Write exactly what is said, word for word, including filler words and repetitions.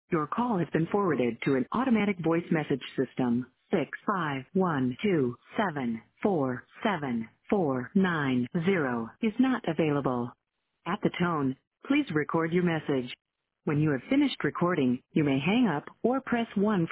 Your call has been forwarded to an automatic voice message system. Six five one two seven four seven four nine zero is not available. At the tone, please record your message. When you have finished recording, you may hang up or press one.